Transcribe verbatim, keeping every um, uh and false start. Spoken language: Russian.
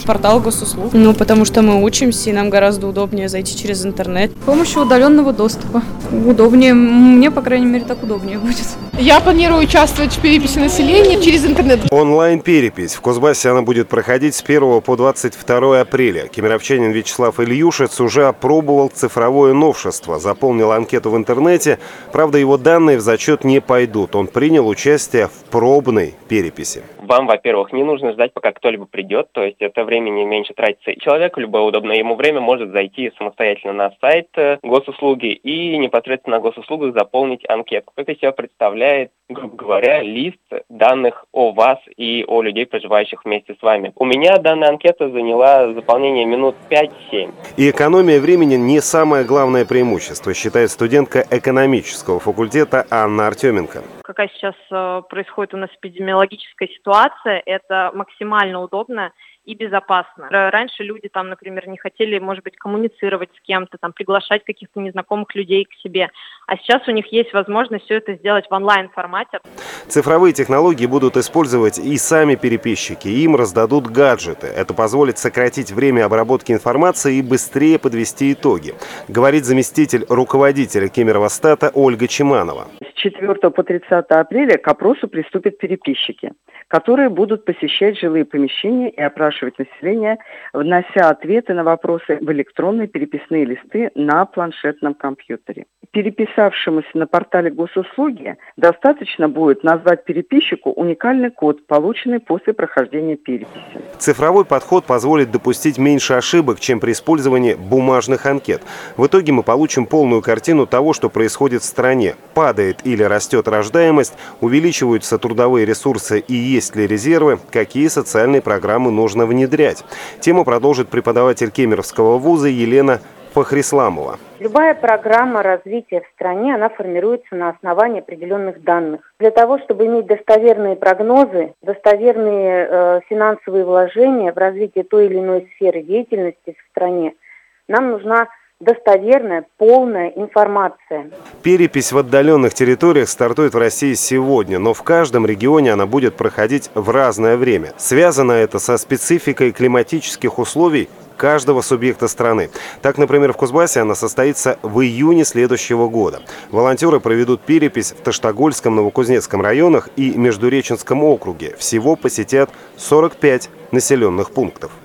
Портал госуслуг. Ну, потому что мы учимся, и нам гораздо удобнее зайти через интернет. С помощью удаленного доступа. Удобнее. Мне, по крайней мере, так удобнее будет. Я планирую участвовать в переписи населения через интернет. Онлайн-перепись. В Кузбассе она будет проходить с первого по двадцать второе апреля. Кемеровчанин Вячеслав Ильюшец уже опробовал цифровое новшество. Заполнил анкету в интернете. Правда, его данные в зачет не пойдут. Он принял участие в пробной переписи. Вам, во-первых, не нужно ждать, пока кто-либо придет, то есть это времени меньше тратится. Человек в любое удобное ему время может зайти самостоятельно на сайт госуслуги и непосредственно на госуслугах заполнить анкету. Это из себя представляет, грубо говоря, лист данных о вас и о людей, проживающих вместе с вами. У меня данная анкета заняла заполнение минут пять-семь. И экономия времени не самое главное преимущество, считает студентка экономического факультета Анна Артеменко. Какая сейчас происходит у нас эпидемиологическая ситуация, это максимально удобно и безопасно. Раньше люди там, например, не хотели, может быть, коммуницировать с кем-то, там, приглашать каких-то незнакомых людей к себе. А сейчас у них есть возможность все это сделать в онлайн-формате. Цифровые технологии будут использовать и сами переписчики. Им раздадут гаджеты. Это позволит сократить время обработки информации и быстрее подвести итоги, говорит заместитель руководителя Кемерово-Стата Ольга Чиманова. С четвёртого по тридцатое апреля к опросу приступят переписчики, которые будут посещать жилые помещения и опрашивать население, внося ответы на вопросы в электронные переписные листы на планшетном компьютере. Переписавшемуся на портале госуслуги достаточно будет назвать переписчику уникальный код, полученный после прохождения переписи. Цифровой подход позволит допустить меньше ошибок, чем при использовании бумажных анкет. В итоге мы получим полную картину того, что происходит в стране. Падает или растет рождаемость, увеличиваются трудовые ресурсы и есть ли резервы, какие социальные программы нужно внедрять. Тему продолжит преподаватель Кемеровского вуза Елена Фахрисламова. Любая программа развития в стране, она формируется на основании определенных данных. Для того, чтобы иметь достоверные прогнозы, достоверные э, финансовые вложения в развитие той или иной сферы деятельности в стране, нам нужна достоверная, полная информация. Перепись в отдаленных территориях стартует в России сегодня, но в каждом регионе она будет проходить в разное время. Связано это со спецификой климатических условий каждого субъекта страны. Так, например, в Кузбассе она состоится в июне следующего года. Волонтеры проведут перепись в Таштагольском, Новокузнецком районах и Междуреченском округе. Всего посетят сорок пять населенных пунктов.